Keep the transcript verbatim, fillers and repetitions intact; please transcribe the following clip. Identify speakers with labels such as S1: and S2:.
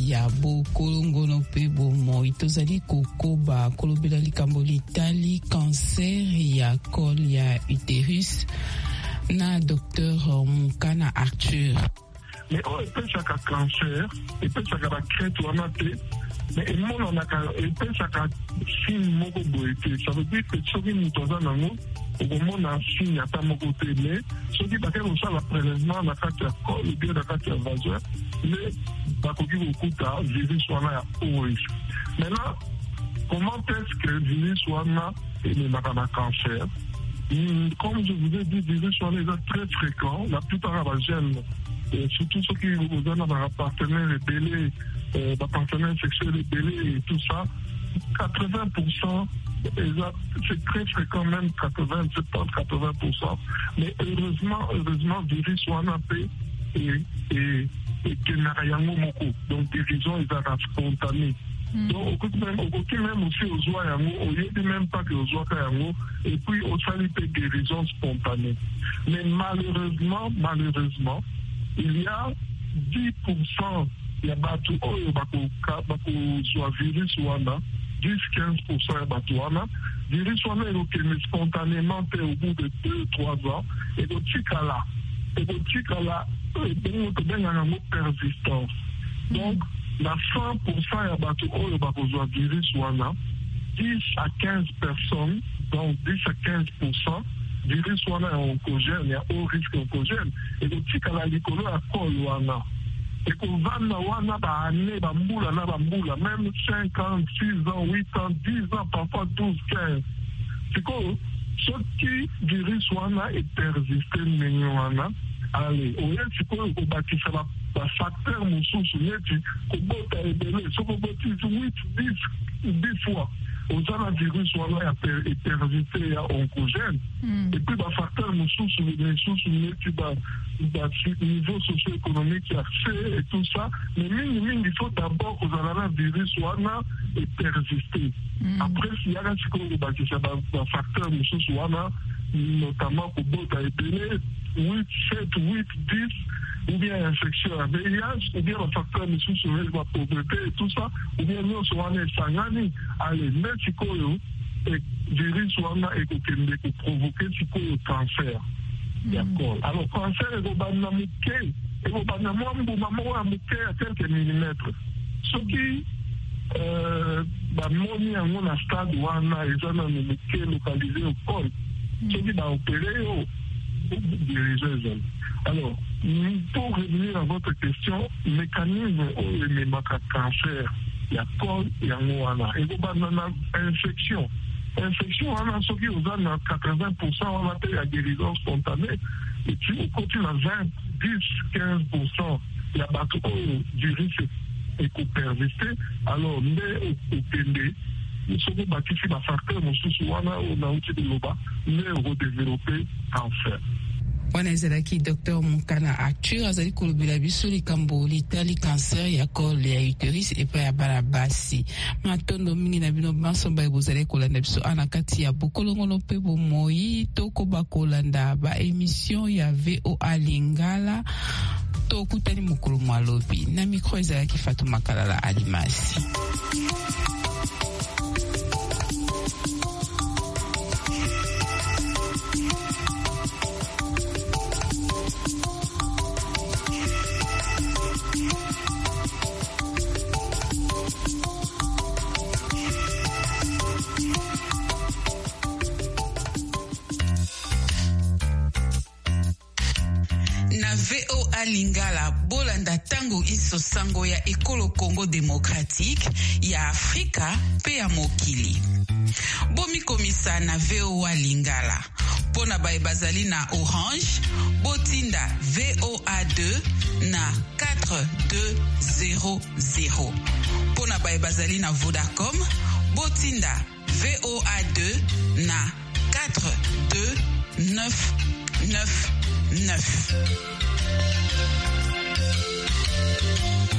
S1: ya bo kolongono pe bo mo itozali kokoba kolobela likambo litali cancer ya col ya utérus na docteur Mukana Arthur.
S2: Mais on peut chaque cancer, et peut chaque crête ou amaté, mais et mon on a et peut chaque signe moko boité. Ça veut dire que ce qui nous donne en nous, au moment un signe à ta moko télé, ce qui va faire aussi la prélèvement la carte à col, ou bien la carte à vagin, mais pas qu'on dit beaucoup tard, virus soit là au risque. Maintenant, comment est-ce que le virus soit là et le cancer? Comme je vous ai dit, les virus sont très fréquents, la plupart des jeunes, surtout ceux qui vous donnent un partenaire ébélé, euh, un partenaire sexuel ébélé et tout ça, quatre-vingts pour cent, c'est très fréquent, même quatre-vingts, soixante-dix à quatre-vingts pour cent. Mais heureusement, heureusement, le virus soit nappé et, et, et qu'il n'y a rien de moko. Donc, guérison, ils sont spontanés. Donc, même, aucun même aussi aux oies yango, au lieu de même pas que aux oies yango, et puis au salut de guérison spontanée. Mais malheureusement, malheureusement, il y a dix pour cent ya batu oyo bakozwa virus wana, dix à quinze pour cent ya batu wana, virus wana ekokende spontanément te au bout de deux à trois ans, ekotikala, ekotikala, ebongo tobengaka yango persistance. Donc, la cent pour cent ya batu oyo bakozwa virus wana, dix à quinze personnes, donc dix à quinze pour cent, virus wana ya oncogène, ya haut risque oncogène, ekotikala likolo ya col wana. Ekovanda wana ba année, ba mbula na ba mbula, même cinquante, six ans, huit ans, dix ans, parfois douze, quinze. C'est quoi? Ce qui virus wana est persisté ndenge wana, allez, oye sikoyo ekobakisa ba ba facteur mosusu neti kobota ebele, soko boti huit, dix, dix fois. Ozana virus wana est persisté ya oncogène. Mm. Et puis ba facteur mosusu mosusu neti ba ba niveau socio-économique accès et tout ça. Mais mingi mingi il faut d'abord que ozana virus wana est persisté. Mm. Après s'il y a sikoyo bakisa ba ba facteur mosusu wana, notamment kobota ebele, huit, sept, huit, dix, ou bien infection à V I H, ou bien le facteur de sous-soleil, la pauvreté et tout ça, ou bien nous sommes en Sangani, allez, mais si le virus est provoqué, si le cancer. D'accord. Alors, cancer, il va y avoir il va y avoir à quelques millimètres. Ce qui, euh, bah, moi, il y a un stade où on a été localisé au col. Ce qui va opérer au diriger. Alors, pour revenir à votre question, le mécanisme où les cancer, il y a col, il y a moana. Et vous avez une infection. Infection, on a ce qui vous a quatre-vingts pour cent, on a fait la guérison spontanée. Et puis, on continue à vingt, dix, quinze pour cent, il y a battu du risque et qu'on persiste. Alors, mais au P D, nous sommes bâtis sur la facteur, nous sommes on a outil de l'Oba, mais on va développer cancer.
S1: wana ezalaki docteur Mukana Arthur azali kolobela biso likambo litali cancer ya col ya utérus epai ya bana basi matondo mingi na bino bansomba ebozali kolanda biso ana kati ya bokolongono mpe bomoi tokoba kolanda ba émission ya V O A Lingala tokutani mokolo malobi na micro ezalaki Fatou Makalala Alimasi.
S3: Lingala bolanda tango iso sango ya ekolo Congo démocratique ya Afrika pe ya mokili. Bomi komisa na V O A Lingala. Pona bae bazali na Orange, botinda V O A deux na quatre deux zéro zéro. Pona bae bazali na Vodacom, botinda V O A deux na quatre deux neuf neuf neuf.